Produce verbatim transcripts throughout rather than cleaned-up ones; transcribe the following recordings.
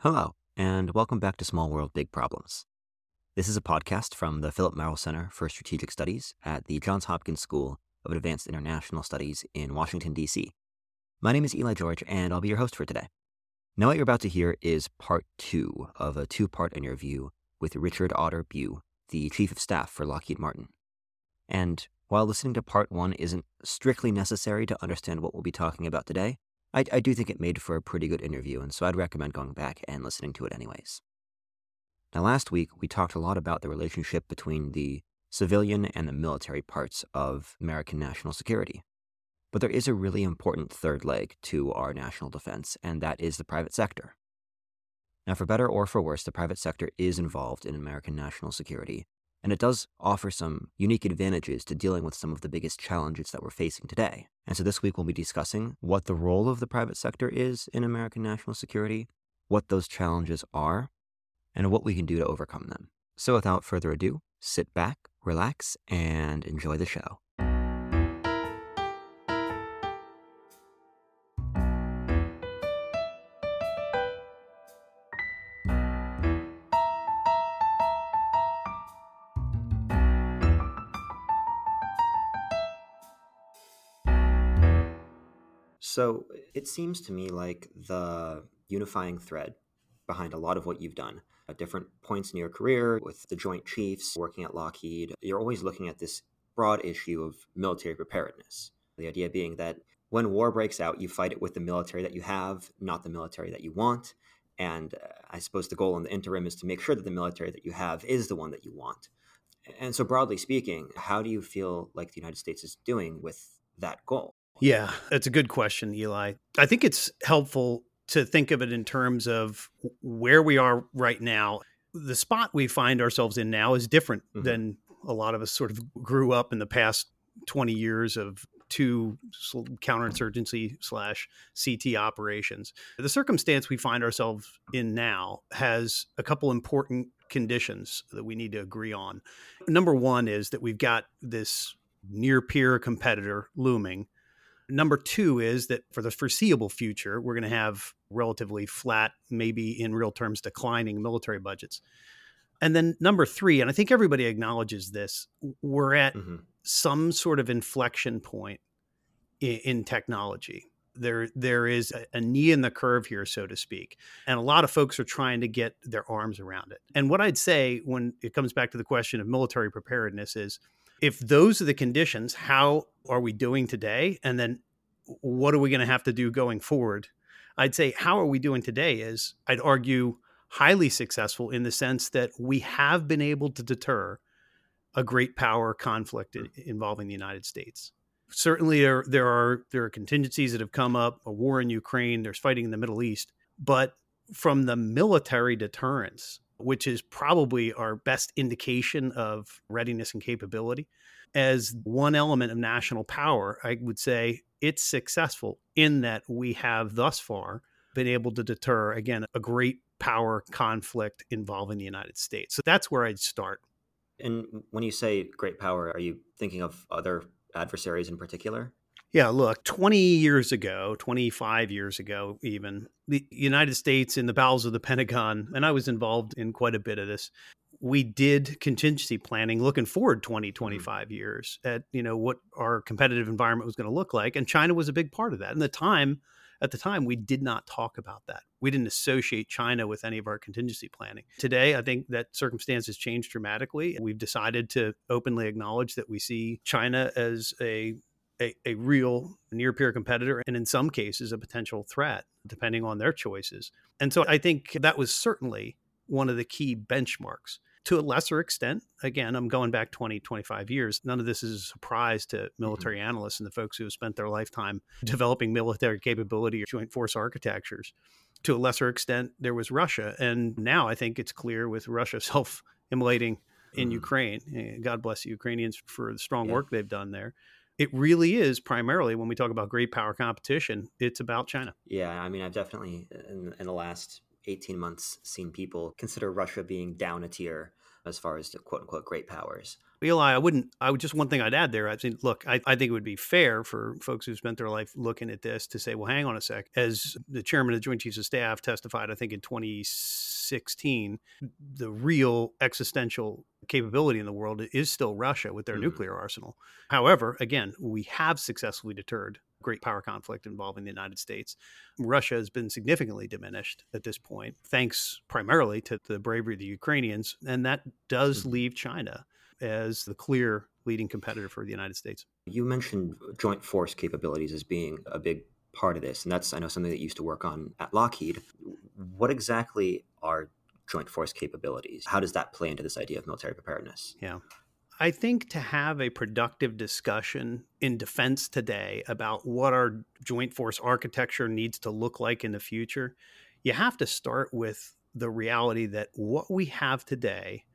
Hello, and welcome back to Small World, Big Problems. This is a podcast from the Philip Merrill Center for Strategic Studies at the Johns Hopkins School of Advanced International Studies in Washington, D C. My name is Eli George, and I'll be your host for today. Now, what you're about to hear is part two of a two-part interview with Richard Otter Bugh, the Chief of Staff for Lockheed Martin. And while listening to part one isn't strictly necessary to understand what we'll be talking about today, I, I do think it made for a pretty good interview, and so I'd recommend going back and listening to it anyways. Now, last week, we talked a lot about the relationship between the civilian and the military parts of American national security. But there is a really important third leg to our national defense, and that is the private sector. Now, for better or for worse, the private sector is involved in American national security, and it does offer some unique advantages to dealing with some of the biggest challenges that we're facing today. And so this week we'll be discussing what the role of the private sector is in American national security, what those challenges are, and what we can do to overcome them. So without further ado, sit back, relax, and enjoy the show. So it seems to me like the unifying thread behind a lot of what you've done at different points in your career with the Joint Chiefs, working at Lockheed, you're always looking at this broad issue of military preparedness. The idea being that when war breaks out, you fight it with the military that you have, not the military that you want. And uh, I suppose the goal in the interim is to make sure that the military that you have is the one that you want. And so broadly speaking, how do you feel like the United States is doing with that goal? Yeah, that's a good question, Eli. I think it's helpful to think of it in terms of where we are right now. The spot we find ourselves in now is different mm-hmm. than a lot of us sort of grew up in the past twenty years of two counterinsurgency slash C T operations. The circumstance we find ourselves in now has a couple important conditions that we need to agree on. Number one is that we've got this near peer competitor looming. Number two is that for the foreseeable future, we're going to have relatively flat, maybe in real terms, declining military budgets. And then number three, and I think everybody acknowledges this, we're at mm-hmm. some sort of inflection point in, in technology. There, there is a, a knee in the curve here, so to speak. And a lot of folks are trying to get their arms around it. And what I'd say when it comes back to the question of military preparedness is, if those are the conditions, how are we doing today? And then what are we going to have to do going forward? I'd say, how are we doing today is, I'd argue, highly successful in the sense that we have been able to deter a great power conflict involving the United States. Certainly there, there are there are contingencies that have come up, a war in Ukraine, there's fighting in the Middle East, but from the military deterrence, which is probably our best indication of readiness and capability, as one element of national power, I would say it's successful in that we have thus far been able to deter, again, a great power conflict involving the United States. So that's where I'd start. And when you say great power, are you thinking of other adversaries in particular? Yeah, look, twenty years ago, twenty-five years ago even, the United States in the bowels of the Pentagon, and I was involved in quite a bit of this, we did contingency planning looking forward twenty, twenty-five mm-hmm. years at, you know, what our competitive environment was going to look like. And China was a big part of that. And the time, at the time, we did not talk about that. We didn't associate China with any of our contingency planning. Today, I think that circumstances changed dramatically. We've decided to openly acknowledge that we see China as a A, a real near-peer competitor, and in some cases, a potential threat, depending on their choices. And so I think that was certainly one of the key benchmarks. To a lesser extent, again, I'm going back twenty, twenty-five years. None of this is a surprise to military mm-hmm. analysts and the folks who have spent their lifetime developing military capability or joint force architectures. To a lesser extent, there was Russia. And now I think it's clear with Russia self-immolating in mm-hmm. Ukraine. God bless the Ukrainians for the strong yeah. work they've done there. It really is primarily, when we talk about great power competition, it's about China. Yeah, I mean, I've definitely, in, in the last eighteen months, seen people consider Russia being down a tier as far as the quote-unquote great powers. Eli, I wouldn't, I would just one thing I'd add there. I think, look, I, I think it would be fair for folks who spent their life looking at this to say, well, hang on a sec. As the chairman of the Joint Chiefs of Staff testified, I think in twenty sixteen, the real existential capability in the world is still Russia with their mm-hmm. nuclear arsenal. However, again, we have successfully deterred great power conflict involving the United States. Russia has been significantly diminished at this point, thanks primarily to the bravery of the Ukrainians. And that does mm-hmm. leave China as the clear leading competitor for the United States. You mentioned joint force capabilities as being a big part of this, and that's, I know, something that you used to work on at Lockheed. What exactly are joint force capabilities? How does that play into this idea of military preparedness? Yeah. I think to have a productive discussion in defense today about what our joint force architecture needs to look like in the future, you have to start with the reality that what we have today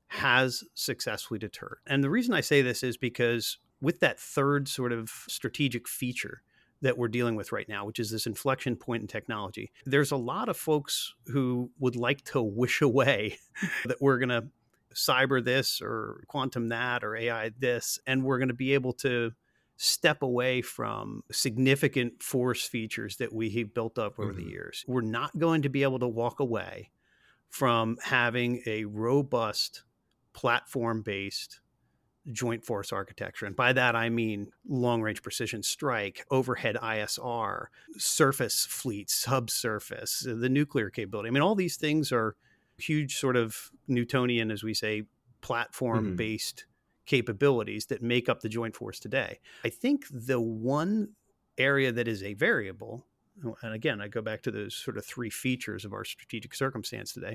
has successfully deterred. And the reason I say this is because with that third sort of strategic feature that we're dealing with right now, which is this inflection point in technology, there's a lot of folks who would like to wish away that we're going to cyber this or quantum that or A I this, and we're going to be able to step away from significant force features that we have built up over mm-hmm. the years. We're not going to be able to walk away from having a robust platform-based joint force architecture. And by that, I mean long-range precision strike, overhead I S R, surface fleet, subsurface, the nuclear capability. I mean, all these things are huge sort of Newtonian, as we say, platform-based mm-hmm. capabilities that make up the joint force today. I think the one area that is a variable, and again, I go back to those sort of three features of our strategic circumstance today,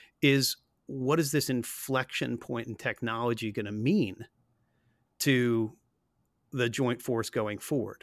is what is this inflection point in technology going to mean to the joint force going forward?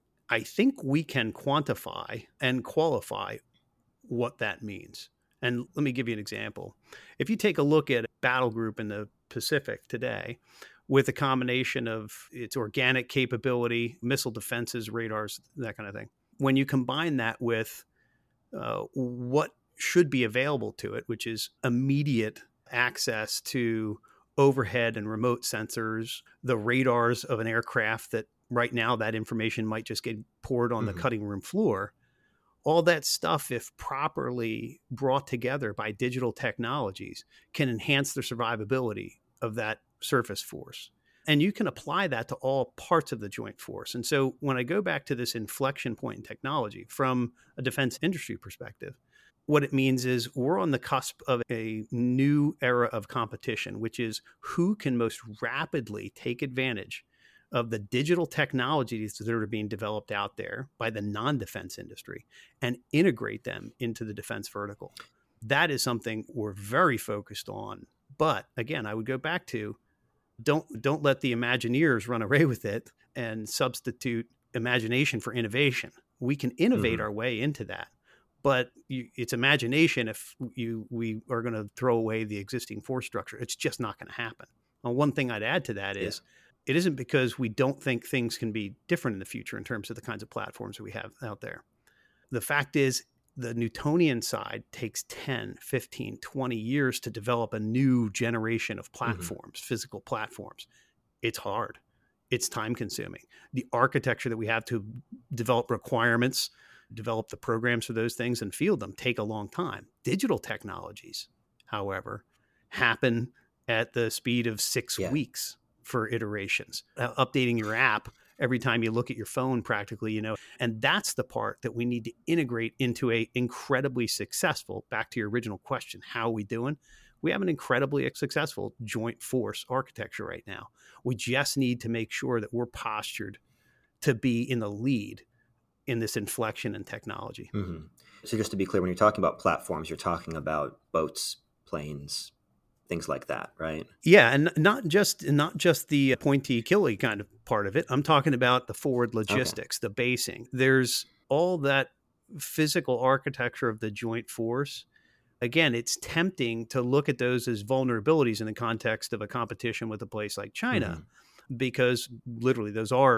I think we can quantify and qualify what that means. And let me give you an example. If you take a look at a battle group in the Pacific today, with a combination of its organic capability, missile defenses, radars, that kind of thing, when you combine that with uh, what should be available to it, which is immediate access to overhead and remote sensors, the radars of an aircraft that right now that information might just get poured on mm-hmm. the cutting room floor. All that stuff, if properly brought together by digital technologies, can enhance the survivability of that surface force. And you can apply that to all parts of the joint force. And so when I go back to this inflection point in technology from a defense industry perspective, what it means is we're on the cusp of a new era of competition, which is who can most rapidly take advantage of the digital technologies that are being developed out there by the non-defense industry and integrate them into the defense vertical. That is something we're very focused on. But again, I would go back to don't don't let the Imagineers run away with it and substitute imagination for innovation. We can innovate mm-hmm. our way into that. But you, it's imagination if you we are going to throw away the existing force structure. It's just not going to happen. Well, one thing I'd add to that is yeah. it isn't because we don't think things can be different in the future in terms of the kinds of platforms that we have out there. The fact is the Newtonian side takes ten, fifteen, twenty years to develop a new generation of platforms, mm-hmm. physical platforms. It's hard. It's time consuming. The architecture that we have to develop requirements, develop the programs for those things and field them take a long time. Digital technologies, however, happen at the speed of six yeah. weeks for iterations. Uh, updating your app every time you look at your phone practically, you know, and that's the part that we need to integrate into a incredibly successful, back to your original question, how are we doing? We have an incredibly successful joint force architecture right now. We just need to make sure that we're postured to be in the lead in this inflection in technology. Mm-hmm. So just to be clear, when you're talking about platforms, you're talking about boats, planes, things like that, right? Yeah, and not just not just the pointy killy kind of part of it. I'm talking about the forward logistics, okay. the basing. There's all that physical architecture of the joint force. Again, it's tempting to look at those as vulnerabilities in the context of a competition with a place like China, mm-hmm. because literally those are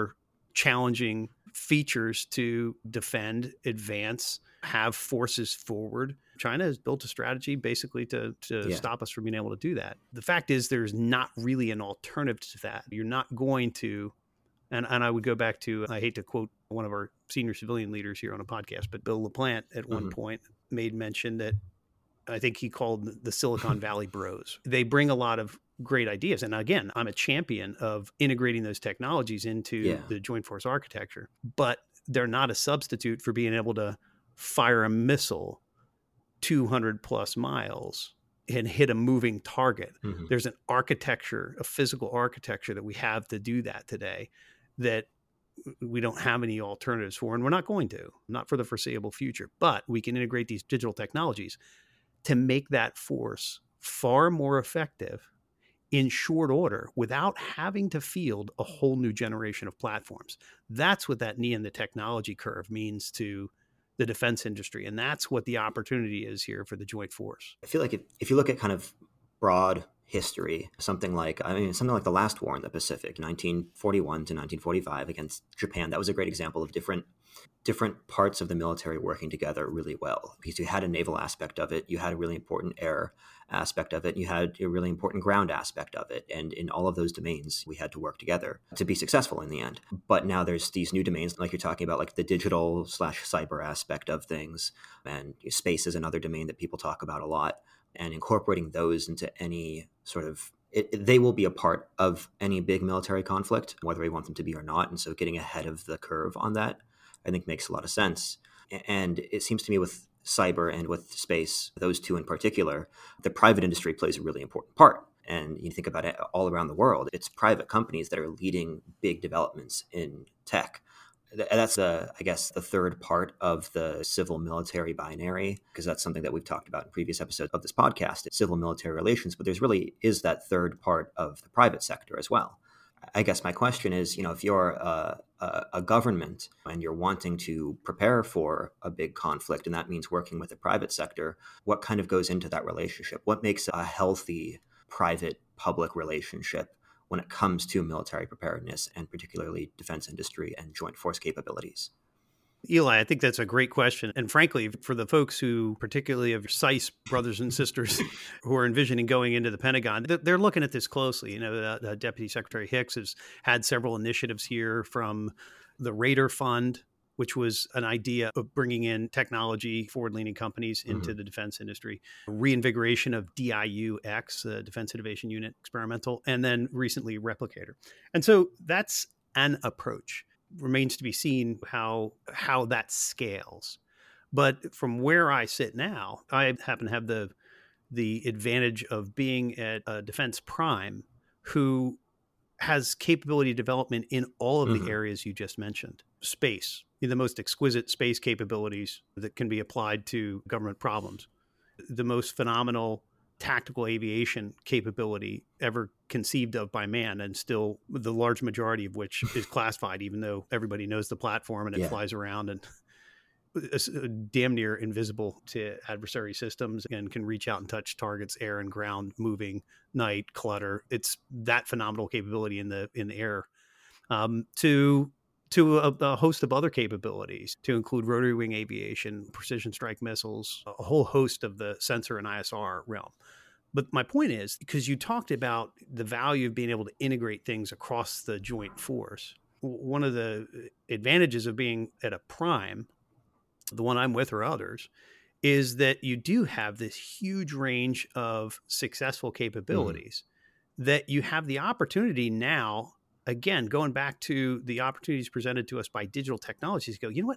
challenging features to defend, advance, have forces forward. China has built a strategy basically to, to Yeah. stop us from being able to do that. The fact is there's not really an alternative to that. You're not going to, and, and I would go back to, I hate to quote one of our senior civilian leaders here on a podcast, but Bill LaPlante at one Mhm. point made mention that I think he called the Silicon Valley bros. They bring a lot of great ideas. And again, I'm a champion of integrating those technologies into Yeah. the joint force architecture, but they're not a substitute for being able to fire a missile two hundred plus miles and hit a moving target. Mhm. There's an architecture, a physical architecture that we have to do that today that we don't have any alternatives for, and we're not going to, not for the foreseeable future. But we can integrate these digital technologies to make that force far more effective in short order without having to field a whole new generation of platforms. That's what that knee in the technology curve means to the defense industry. And that's what the opportunity is here for the joint force. I feel like if, if you look at kind of broad history, something like, I mean, something like the last war in the Pacific, nineteen forty-one to nineteen forty-five against Japan, that was a great example of different different parts of the military working together really well, because you had a naval aspect of it, you had a really important air aspect of it, you had a really important ground aspect of it. And in all of those domains, we had to work together to be successful in the end. But now there's these new domains, like you're talking about, like the digital slash cyber aspect of things. And space is another domain that people talk about a lot. And incorporating those into any sort of It, they will be a part of any big military conflict, whether we want them to be or not. And so getting ahead of the curve on that, I think, makes a lot of sense. And it seems to me with cyber and with space, those two in particular, the private industry plays a really important part. And you think about it all around the world, it's private companies that are leading big developments in tech. That's, uh, I guess, the third part of the civil military binary, because that's something that we've talked about in previous episodes of this podcast, it's civil military relations. But there's really is that third part of the private sector as well. I guess my question is, you know, if you're a, a, a government and you're wanting to prepare for a big conflict, and that means working with the private sector, what kind of goes into that relationship? What makes a healthy private-public relationship when it comes to military preparedness and particularly defense industry and joint force capabilities? Eli, I think that's a great question. And frankly, for the folks who, particularly of S I C E brothers and sisters who are envisioning going into the Pentagon, they're looking at this closely. You know, uh, Deputy Secretary Hicks has had several initiatives here, from the Raider Fund, which was an idea of bringing in technology forward-leaning companies into mm-hmm. the defense industry, reinvigoration of D I U X, the Defense Innovation Unit experimental, and then recently Replicator. And so that's an approach. Remains to be seen how how that scales. But from where I sit now, I happen to have the the advantage of being at a defense prime who has capability development in all of mm-hmm. the areas you just mentioned. Space, the most exquisite space capabilities that can be applied to government problems. The most phenomenal tactical aviation capability ever conceived of by man, and still the large majority of which is classified, even though everybody knows the platform and it yeah. flies around and is damn near invisible to adversary systems and can reach out and touch targets, air and ground, moving, night, clutter. It's that phenomenal capability in the in the air. Um, to to a, a host of other capabilities, to include rotary wing aviation, precision strike missiles, a whole host of the sensor and I S R realm. But my point is, because you talked about the value of being able to integrate things across the joint force, one of the advantages of being at a prime, the one I'm with or others, is that you do have this huge range of successful capabilities mm. that you have the opportunity now, again, going back to the opportunities presented to us by digital technologies, go, you know what,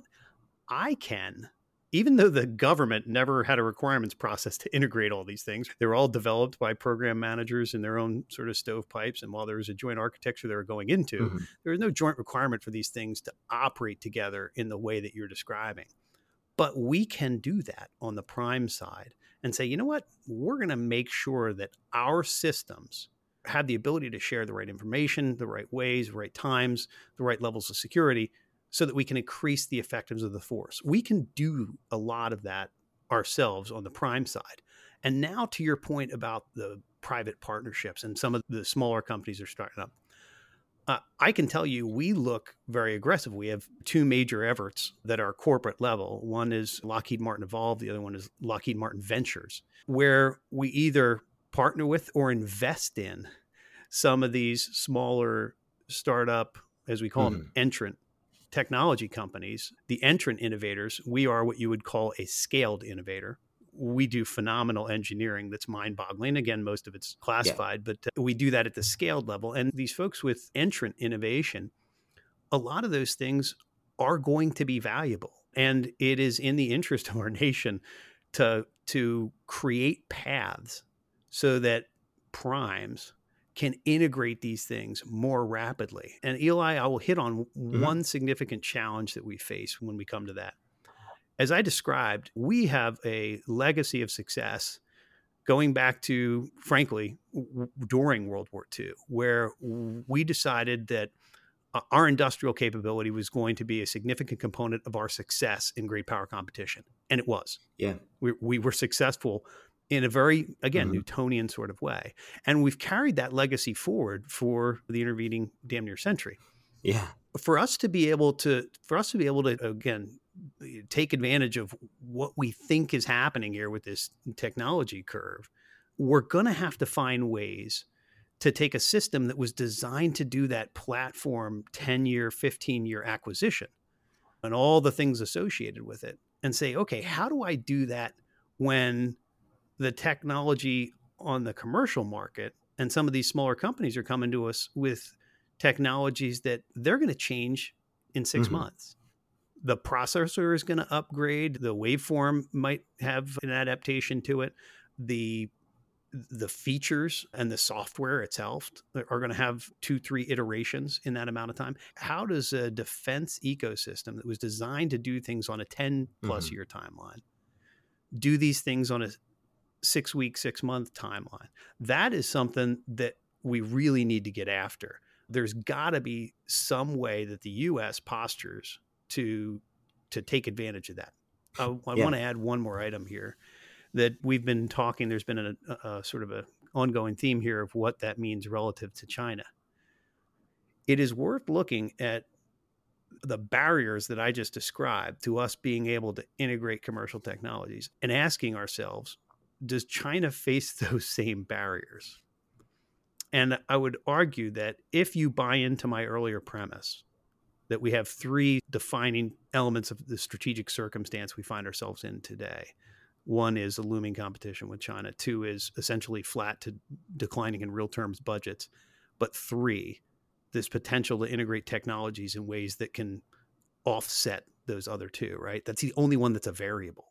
I can, even though the government never had a requirements process to integrate all these things, they were all developed by program managers in their own sort of stovepipes. And while there was a joint architecture they were going into, mm-hmm. there was no joint requirement for these things to operate together in the way that you're describing. But we can do that on the prime side and say, you know what, we're going to make sure that our systems have the ability to share the right information, the right ways, the right times, the right levels of security, so that we can increase the effectiveness of the force. We can do a lot of that ourselves on the prime side. And now to your point about the private partnerships and some of the smaller companies are starting up, Uh, I can tell you, we look very aggressive. We have two major efforts that are corporate level. One is Lockheed Martin Evolve. The other one is Lockheed Martin Ventures, where we either partner with or invest in some of these smaller startup, as we call mm-hmm. them, entrant technology companies. The entrant innovators, we are what you would call a scaled innovator. We do phenomenal engineering that's mind-boggling. Again, most of it's classified, yeah. but uh, we do that at the scaled level. And these folks with entrant innovation, a lot of those things are going to be valuable. And it is in the interest of our nation to, to create paths so that primes can integrate these things more rapidly. And Eli, I will hit on mm-hmm. one significant challenge that we face when we come to that. As I described, we have a legacy of success going back to, frankly, w- during World War Two, where we decided that uh, our industrial capability was going to be a significant component of our success in great power competition. And it was. Yeah. We, we were successful in a very, again, mm-hmm. Newtonian sort of way. And we've carried that legacy forward for the intervening damn near century. Yeah. For us to be able to, for us to be able to, again, take advantage of what we think is happening here with this technology curve, we're going to have to find ways to take a system that was designed to do that platform ten-year, fifteen-year acquisition and all the things associated with it and say, okay, how do I do that when the technology on the commercial market and some of these smaller companies are coming to us with technologies that they're going to change in six mm-hmm. months. The processor is going to upgrade. The waveform might have an adaptation to it. The the features and the software itself are going to have two, three iterations in that amount of time. How does a defense ecosystem that was designed to do things on a ten plus mm-hmm. year timeline do these things on a six week, six month timeline? That is something that we really need to get after. There's got to be some way that the U S postures to to take advantage of that. I, I yeah. want to add one more item here that we've been talking. There's been a, a, a sort of a ongoing theme here of what that means relative to China. It is worth looking at the barriers that I just described to us being able to integrate commercial technologies and asking ourselves, does China face those same barriers? And I would argue that if you buy into my earlier premise, that we have three defining elements of the strategic circumstance we find ourselves in today. One is a looming competition with China. Two is essentially flat to declining in real terms budgets. But three, this potential to integrate technologies in ways that can offset those other two, right? That's the only one that's a variable.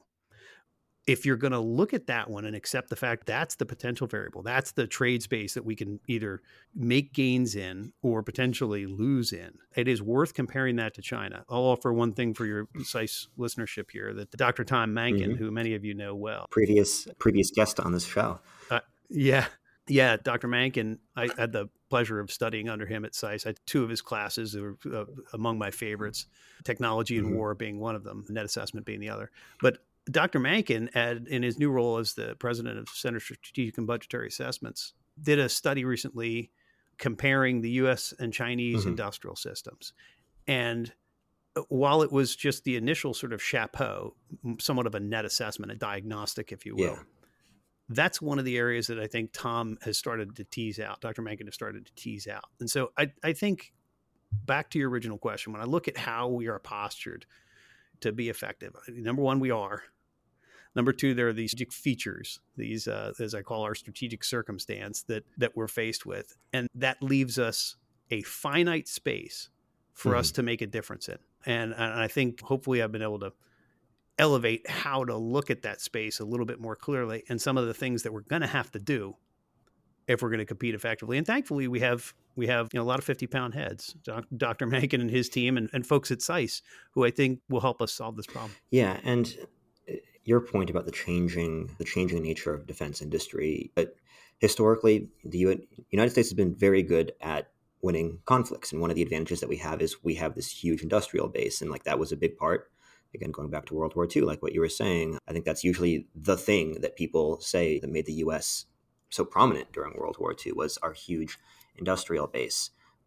If you're going to look at that one and accept the fact that's the potential variable, that's the trade space that we can either make gains in or potentially lose in, it is worth comparing that to China. I'll offer one thing for your precise listenership here, that Doctor Tom Mankin, mm-hmm. who many of you know well. Previous previous guest on this show. Uh, yeah. Yeah, Doctor Mankin, I had the pleasure of studying under him at SAIS. I had two of his classes that were uh, among my favorites, technology and mm-hmm. war being one of them, net assessment being the other. But Doctor Mankin, had, in his new role as the president of Center for Strategic and Budgetary Assessments, did a study recently comparing the U S and Chinese mm-hmm. industrial systems. And while it was just the initial sort of chapeau, somewhat of a net assessment, a diagnostic, if you will, yeah. that's one of the areas that I think Tom has started to tease out. Doctor Mankin has started to tease out. And so I, I think, back to your original question, when I look at how we are postured to be effective, number one, we are. Number two, there are these features, these, uh, as I call our strategic circumstance that that we're faced with. And that leaves us a finite space for mm-hmm. us to make a difference in. And, and I think hopefully I've been able to elevate how to look at that space a little bit more clearly and some of the things that we're going to have to do if we're going to compete effectively. And thankfully, we have we have you know, a lot of fifty-pound heads, Doc, Doctor Mankin and his team and, and folks at SAIS, who I think will help us solve this problem. Yeah, and your point about the changing the changing nature of defense industry, but historically, the U- United States has been very good at winning conflicts. And one of the advantages that we have is we have this huge industrial base. And like that was a big part, again, going back to World War Two, like what you were saying, I think that's usually the thing that people say that made the U S so prominent during World War Two was our huge industrial base.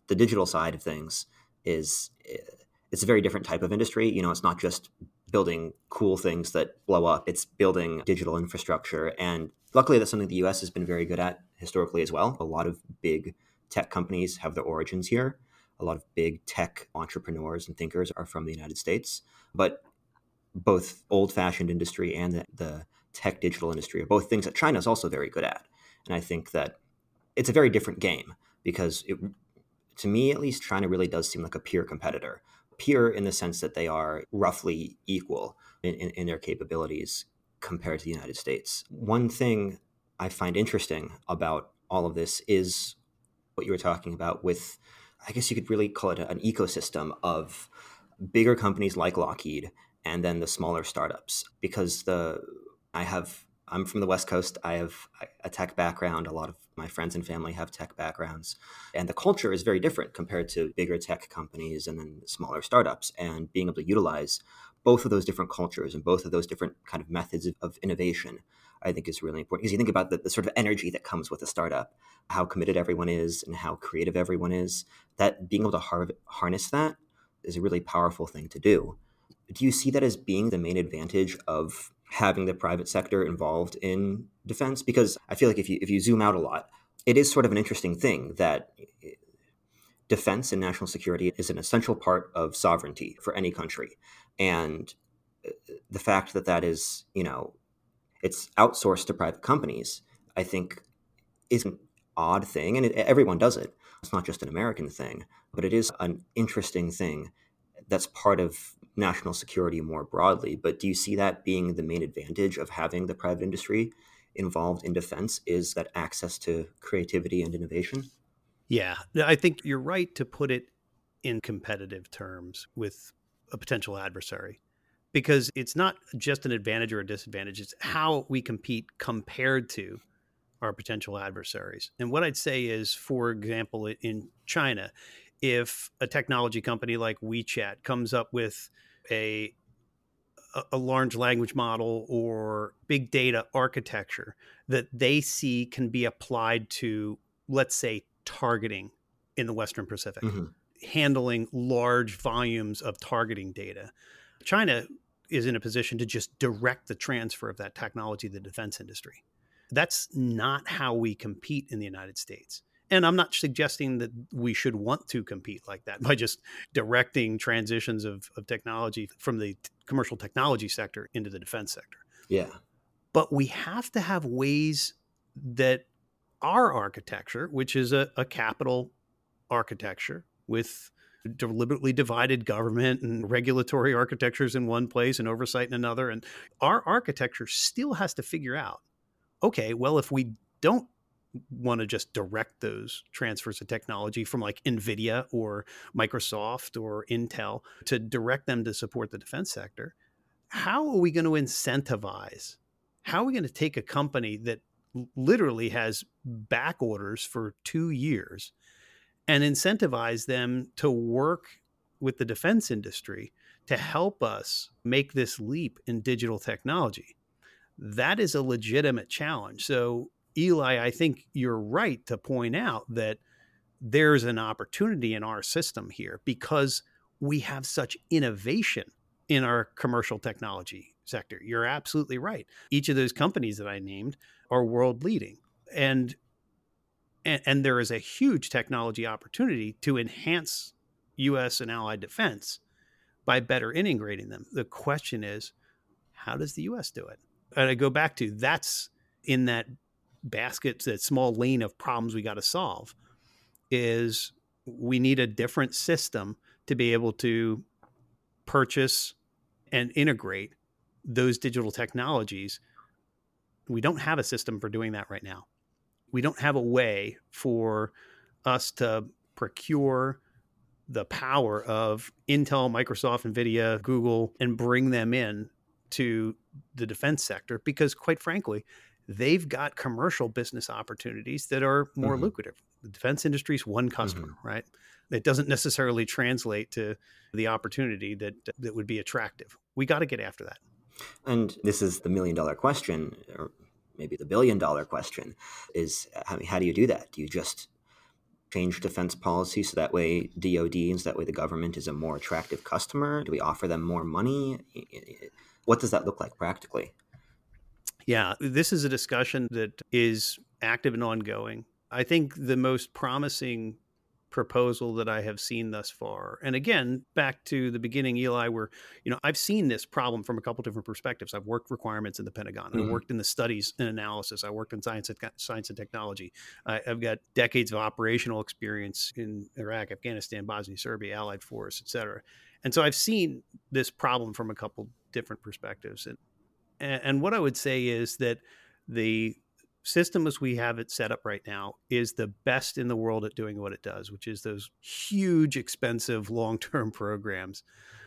the digital side of things is it's a very different type of industry. You know, it's not just building cool things that blow up. It's building digital infrastructure. And luckily, that's something the U S has been very good at historically as well. A lot of big tech companies have their origins here. A lot of big tech entrepreneurs and thinkers are from the United States. But both old-fashioned industry and the, the tech digital industry are both things that China is also very good at. And I think that it's a very different game because it, to me, at least, China really does seem like a peer competitor. Peer in the sense that they are roughly equal in, in, in their capabilities compared to the United States. One thing I find interesting about all of this is what you were talking about with, I guess you could really call it an ecosystem of bigger companies like Lockheed and then the smaller startups. Because the I have I'm from the West Coast. I have a tech background. A lot of my friends and family have tech backgrounds. And the culture is very different compared to bigger tech companies and then smaller startups. And being able to utilize both of those different cultures and both of those different kind of methods of, of innovation, I think is really important. Because you think about the, the sort of energy that comes with a startup, how committed everyone is and how creative everyone is, that being able to har- harness that is a really powerful thing to do. Do you see that as being the main advantage of having the private sector involved in defense? Because I feel like if you if you zoom out a lot, it is sort of an interesting thing that defense and national security is an essential part of sovereignty for any country. And the fact that that is, you know, it's outsourced to private companies, I think is an odd thing. And it, everyone does it. It's not just an American thing, but it is an interesting thing that's part of national security more broadly. But do you see that being the main advantage of having the private industry involved in defense, is that access to creativity and innovation? Yeah, I think you're right to put it in competitive terms with a potential adversary, because it's not just an advantage or a disadvantage. It's how we compete compared to our potential adversaries. And what I'd say is, for example, in China, if a technology company like WeChat comes up with a a large language model or big data architecture that they see can be applied to, let's say, targeting in the Western Pacific, mm-hmm. handling large volumes of targeting data, China is in a position to just direct the transfer of that technology to the defense industry. That's not how we compete in the United States. And I'm not suggesting that we should want to compete like that by just directing transitions of, of technology from the t- commercial technology sector into the defense sector. Yeah. But we have to have ways that our architecture, which is a, a capital architecture with deliberately divided government and regulatory architectures in one place and oversight in another, and our architecture still has to figure out, okay, well, if we don't want to just direct those transfers of technology from like NVIDIA or Microsoft or Intel to direct them to support the defense sector, how are we going to incentivize? How are we going to take a company that literally has back orders for two years and incentivize them to work with the defense industry to help us make this leap in digital technology? That is a legitimate challenge. So, Eli, I think you're right to point out that there's an opportunity in our system here because we have such innovation in our commercial technology sector. You're absolutely right. Each of those companies that I named are world leading. And, and, and there is a huge technology opportunity to enhance U S and allied defense by better integrating them. The question is, how does the U S do it? And I go back to, that's in that basket, that small lane of problems we got to solve, is we need a different system to be able to purchase and integrate those digital technologies. We don't have a system for doing that right now. We don't have a way for us to procure the power of Intel, Microsoft, NVIDIA, Google, and bring them in to the defense sector because, quite frankly, they've got commercial business opportunities that are more mm-hmm. lucrative. The defense industry is one customer, mm-hmm. right? It doesn't necessarily translate to the opportunity that that would be attractive. We got to get after that. And this is the million dollar question, or maybe the billion dollar question, is I mean, how do you do that? Do you just change defense policy so that way D O D and so that way the government is a more attractive customer? Do we offer them more money? What does that look like practically? Yeah, this is a discussion that is active and ongoing. I think the most promising proposal that I have seen thus far, and again, back to the beginning, Eli, where, you know, I've seen this problem from a couple different perspectives. I've worked requirements in the Pentagon. Mm-hmm. I worked in the studies and analysis. I worked in science and, science and technology. I, I've got decades of operational experience in Iraq, Afghanistan, Bosnia, Serbia, allied force, et cetera. And so I've seen this problem from a couple different perspectives. And, and what I would say is that the system as we have it set up right now is the best in the world at doing what it does, which is those huge, expensive, long-term programs.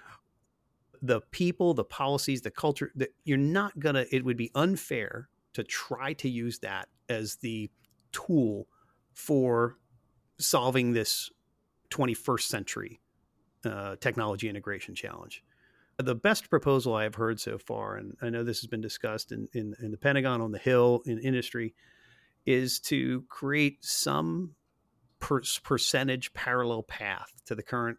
The people, the policies, the culture, that you're not going to, it would be unfair to try to use that as the tool for solving this twenty-first century uh, technology integration challenge. The best proposal I have heard so far, and I know this has been discussed in, in, in the Pentagon, on the Hill, in industry, is to create some per- percentage parallel path to the current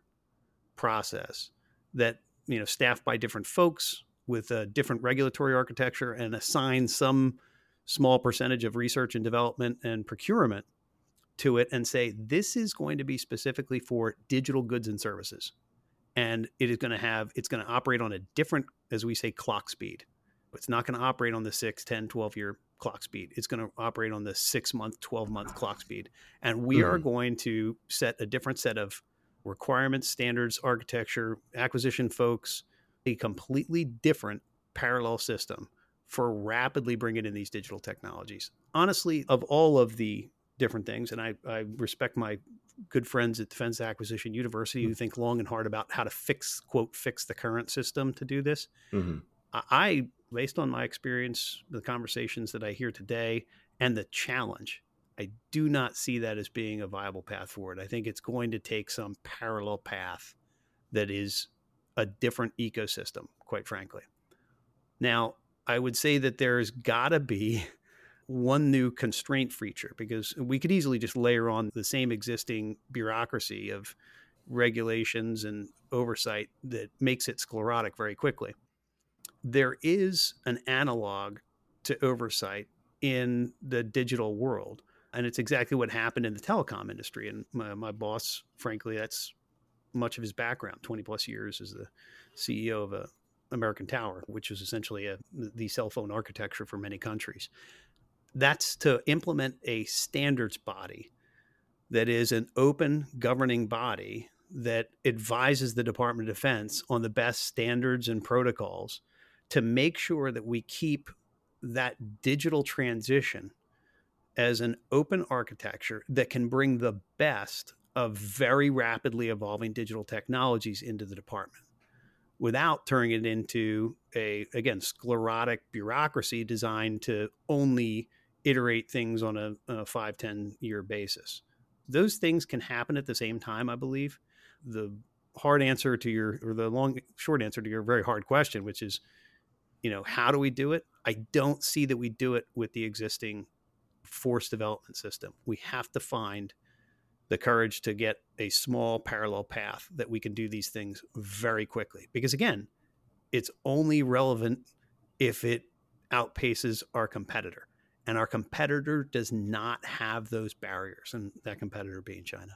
process that, you know, staffed by different folks with a different regulatory architecture, and assign some small percentage of research and development and procurement to it, and say, this is going to be specifically for digital goods and services. And it is going to have, it's going to operate on a different, as we say, clock speed. It's not going to operate on the six, ten, twelve year clock speed. It's going to operate on the six month, twelve month clock speed. And we mm-hmm. are going to set a different set of requirements, standards, architecture, acquisition folks, a completely different parallel system for rapidly bringing in these digital technologies. Honestly, of all of the different things, and I, I respect my good friends at Defense Acquisition University who think long and hard about how to fix, quote, fix the current system to do this. Mm-hmm. I, based on my experience, the conversations that I hear today, and the challenge, I do not see that as being a viable path forward. I think it's going to take some parallel path that is a different ecosystem, quite frankly. Now, I would say that there's got to be one new constraint feature, because we could easily just layer on the same existing bureaucracy of regulations and oversight that makes it sclerotic very quickly. There is an analog to oversight in the digital world, and it's exactly what happened in the telecom industry. And my, my boss, frankly, that's much of his background, twenty plus years as the C E O of a American Tower, which was essentially a, the cell phone architecture for many countries. That's to implement a standards body that is an open governing body that advises the Department of Defense on the best standards and protocols to make sure that we keep that digital transition as an open architecture that can bring the best of very rapidly evolving digital technologies into the department, without turning it into a, again, sclerotic bureaucracy designed to only iterate things on a, a five, ten year basis. Those things can happen at the same time, I believe. The hard answer to your, or the long, short answer to your very hard question, which is, you know, how do we do it? I don't see that we do it with the existing force development system. We have to find the courage to get a small parallel path that we can do these things very quickly. Because again, it's only relevant if it outpaces our competitor. And our competitor does not have those barriers, and that competitor being China.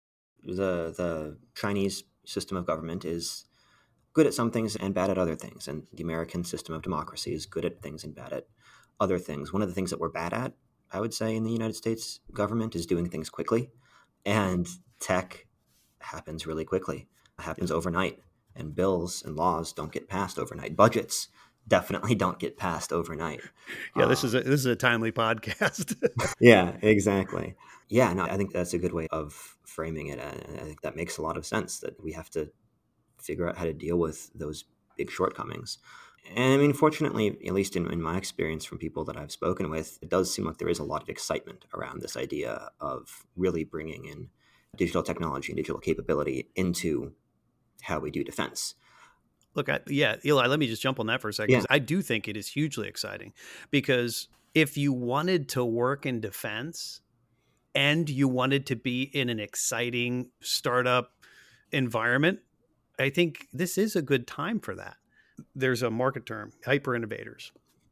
The the Chinese system of government is good at some things and bad at other things. And the American system of democracy is good at things and bad at other things. One of the things that we're bad at, I would say, in the United States government is doing things quickly. And tech happens really quickly. It happens overnight. And bills and laws don't get passed overnight. Budgets definitely don't get passed overnight. Yeah, this um, is a, this is a timely podcast. Yeah, exactly. Yeah, no, I think that's a good way of framing it. And I think that makes a lot of sense, that we have to figure out how to deal with those big shortcomings. And I mean, fortunately, at least in, in my experience from people that I've spoken with, it does seem like there is a lot of excitement around this idea of really bringing in digital technology and digital capability into how we do defense. Look, I, yeah, Eli, let me just jump on that for a second. Yeah. I do think it is hugely exciting, because if you wanted to work in defense, and you wanted to be in an exciting startup environment, I think this is a good time for that. There's a market term, hyper innovators.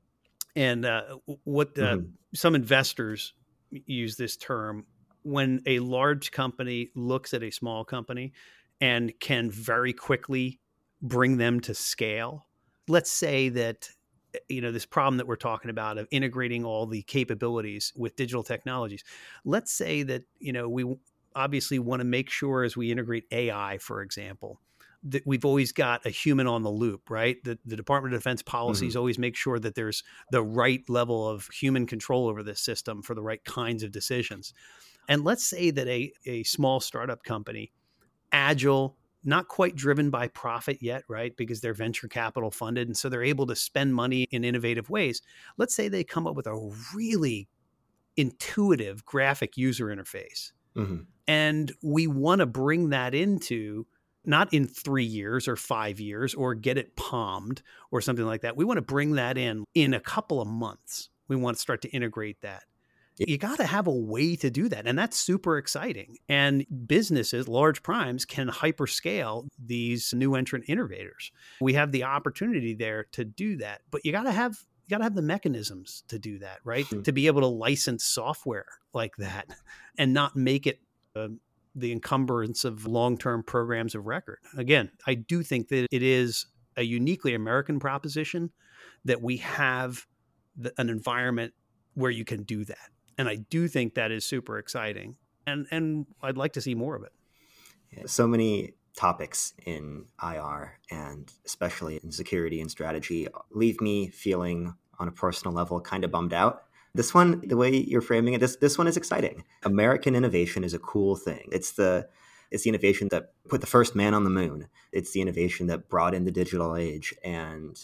And uh, what uh, Mm-hmm. some investors use this term when a large company looks at a small company and can very quickly bring them to scale. Let's say that, you know, this problem that we're talking about of integrating all the capabilities with digital technologies. Let's say that, you know, we obviously want to make sure as we integrate A I, for example, that we've always got a human on the loop, right? The, the Department of Defense policies Mm-hmm. always make sure that there's the right level of human control over this system for the right kinds of decisions. And let's say that a, a small startup company, agile, not quite driven by profit yet, right? Because they're venture capital funded. And so they're able to spend money in innovative ways. Let's say they come up with a really intuitive graphic user interface. Mm-hmm. And we want to bring that into not in three years or five years or get it palmed or something like that. We want to bring that in in a couple of months. We want to start to integrate that. You got to have a way to do that. And that's super exciting. And businesses, large primes, can hyperscale these new entrant innovators. We have the opportunity there to do that. But you got to have you got to have the mechanisms to do that, right? Mm-hmm. To be able to license software like that and not make it uh, the encumbrance of long-term programs of record. Again, I do think that it is a uniquely American proposition that we have the, an environment where you can do that. And I do think that is super exciting. And and I'd like to see more of it. Yeah, so many topics in I R and especially in security and strategy leave me feeling on a personal level kind of bummed out. This one, the way you're framing it, this this one is exciting. American innovation is a cool thing. It's the it's the innovation that put the first man on the moon. It's the innovation that brought in the digital age. And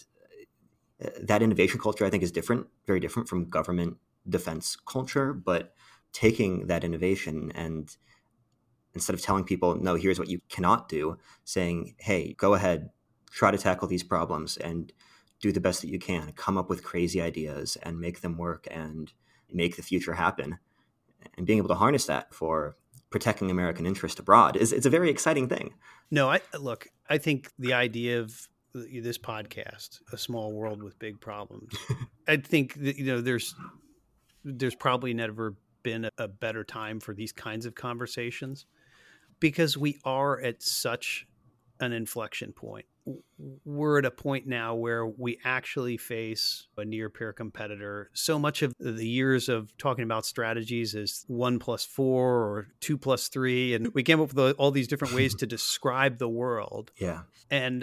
that innovation culture, I think, is different, very different from government defense culture. But taking that innovation and instead of telling people, no, here's what you cannot do, saying, hey, go ahead, try to tackle these problems and do the best that you can, come up with crazy ideas and make them work and make the future happen. And being able to harness that for protecting American interest abroad is it's a very exciting thing. No, I look, I think the idea of this podcast, A Small World with Big Problems, I think that, you know, there's there's probably never been a, a better time for these kinds of conversations because we are at such an inflection point. We're at a point now where we actually face a near peer competitor. So much of the years of talking about strategies is one plus four or two plus three. And we came up with all these different ways to describe the world. Yeah. And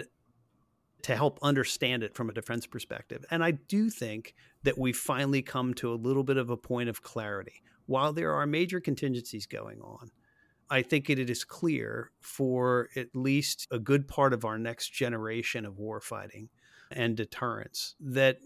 to help understand it from a defense perspective. And I do think that we've finally come to a little bit of a point of clarity. While there are major contingencies going on, I think it is clear for at least a good part of our next generation of warfighting and deterrence that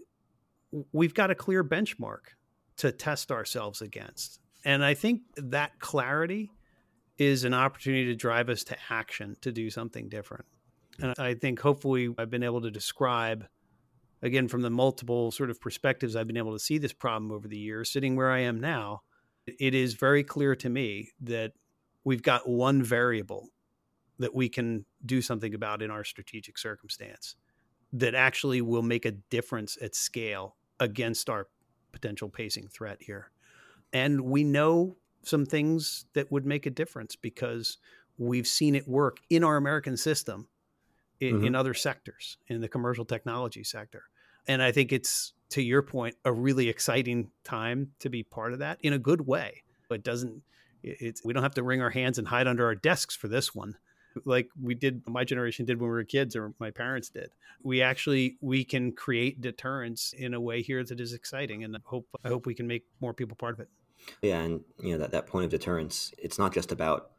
we've got a clear benchmark to test ourselves against. And I think that clarity is an opportunity to drive us to action, to do something different. And I think hopefully I've been able to describe, again, from the multiple sort of perspectives I've been able to see this problem over the years, sitting where I am now, it is very clear to me that we've got one variable that we can do something about in our strategic circumstance that actually will make a difference at scale against our potential pacing threat here. And we know some things that would make a difference because we've seen it work in our American system in, mm-hmm. in other sectors, in the commercial technology sector. And I think it's, to your point, a really exciting time to be part of that in a good way. It doesn't, it's, we don't have to wring our hands and hide under our desks for this one, like we did, my generation did when we were kids, or my parents did. We actually, we can create deterrence in a way here that is exciting. And I hope, I hope we can make more people part of it. Yeah. And, you know, that, that point of deterrence, it's not just about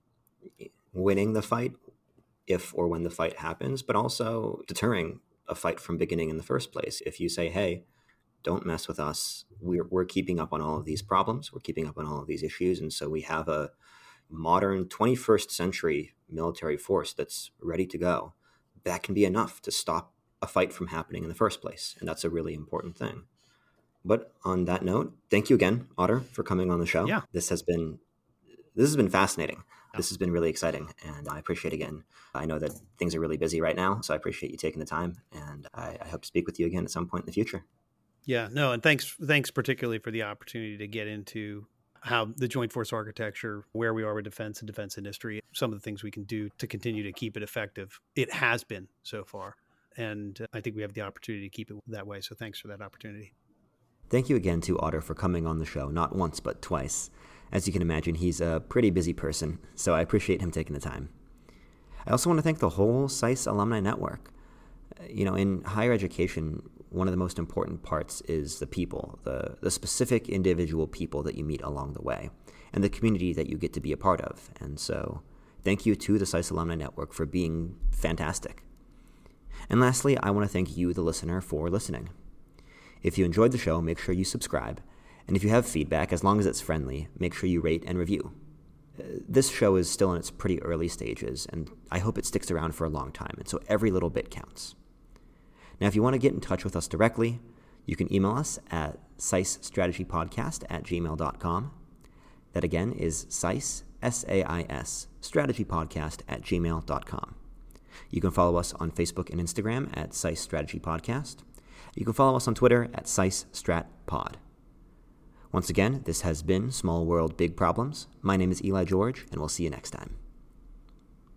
winning the fight if or when the fight happens, but also deterring a fight from beginning in the first place. If you say, hey, don't mess with us, we're, we're keeping up on all of these problems, we're keeping up on all of these issues. And so we have a modern twenty-first century military force that's ready to go. That can be enough to stop a fight from happening in the first place. And that's a really important thing. But on that note, thank you again, Otter, for coming on the show. Yeah. This has been this has been fascinating. Yeah. This has been really exciting, and I appreciate again. I know that things are really busy right now, so I appreciate you taking the time, and I, I hope to speak with you again at some point in the future. Yeah, no, and thanks thanks particularly for the opportunity to get into how the Joint Force Architecture, where we are with defense and defense industry, some of the things we can do to continue to keep it effective. It has been so far, and I think we have the opportunity to keep it that way. So thanks for that opportunity. Thank you again to Otter for coming on the show, not once, but twice. As you can imagine, he's a pretty busy person, so I appreciate him taking the time. I also want to thank the whole SAIS alumni network. You know, in higher education, one of the most important parts is the people, the, the specific individual people that you meet along the way, and the community that you get to be a part of. And so, thank you to the SAIS alumni network for being fantastic. And lastly, I want to thank you, the listener, for listening. If you enjoyed the show, make sure you subscribe. And if you have feedback, as long as it's friendly, make sure you rate and review. Uh, this show is still in its pretty early stages, and I hope it sticks around for a long time, and so every little bit counts. Now, if you want to get in touch with us directly, you can email us at saisstrategypodcast at gmail dot com. That again is sais, S A I S, strategypodcast at gmail dot com. You can follow us on Facebook and Instagram at SAIS Strategy Podcast. You can follow us on Twitter at SAIS Strat Pod. Once again, this has been Small World, Big Problems. My name is Eli George, and we'll see you next time.